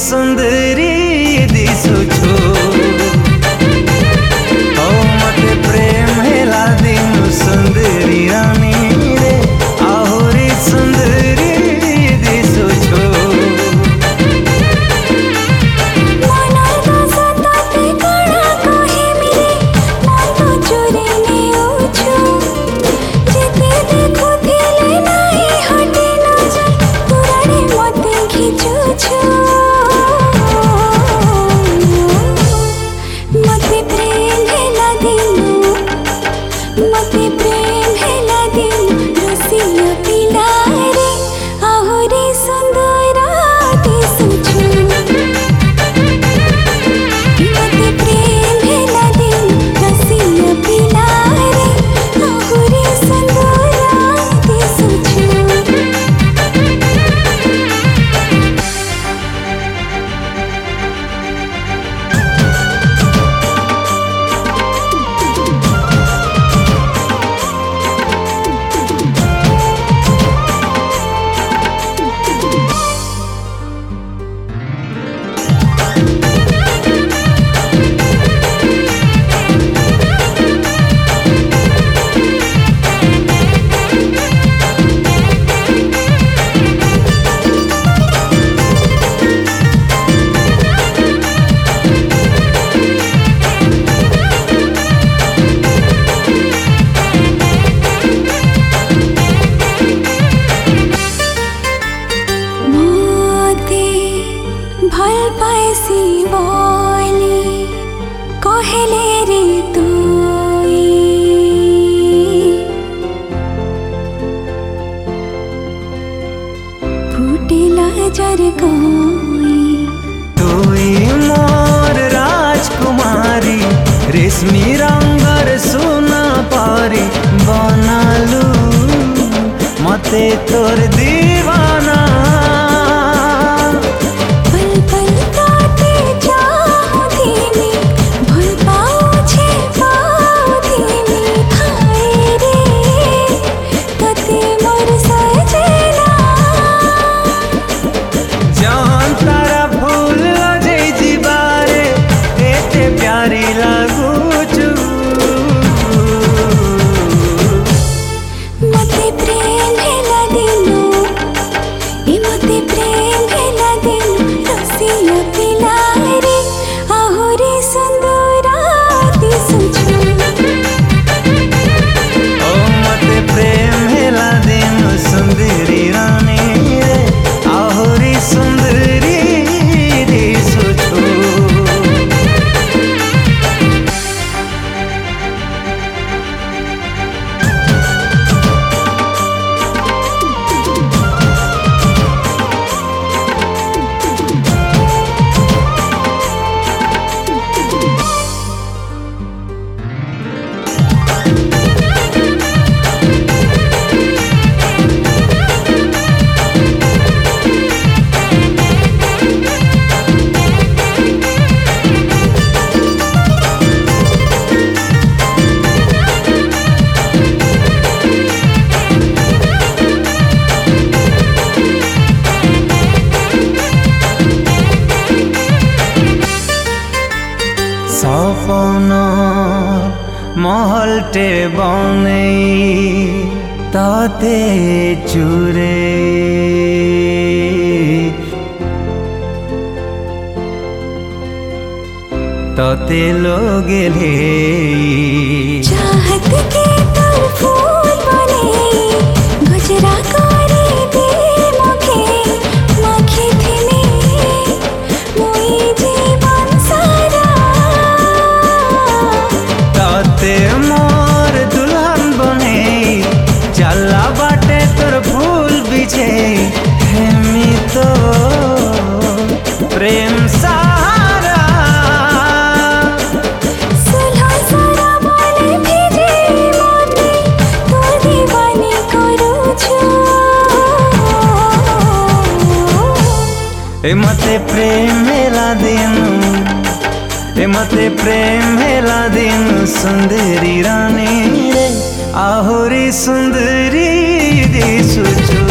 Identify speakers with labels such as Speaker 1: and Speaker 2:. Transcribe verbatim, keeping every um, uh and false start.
Speaker 1: सुंदरी दिशुछु ओ मते प्रेम हेला दिनु सुंदरी रानी रे आहुरी सुंदरी दिशुछु
Speaker 2: भल पाइसी बोली कहले रे तुई फुटेला जर कोई
Speaker 1: तुई मोर राजकुमारी रेशमी रंगर सोना पारी बनालू मते तोर दीवाना सपना महलटे बनै ताते चुरे ताते लोगेले
Speaker 2: चाहत के तोर फूल बने गजरा करे दे मुखे मखे थिने मोई जीवन सारा
Speaker 1: ताते मोर दुल्हन बने चला बाटे तोर फूल बिछे हेमी तो प्रेम सहारा
Speaker 2: सुलह सारा बोले भेजे मोती तोर दीवानी करू छो
Speaker 1: ए मते प्रेम हेला दिनु ए मते प्रेम हेला दिनु सुंदरी रानी रे आहुरी सुंदरी दिशुछु।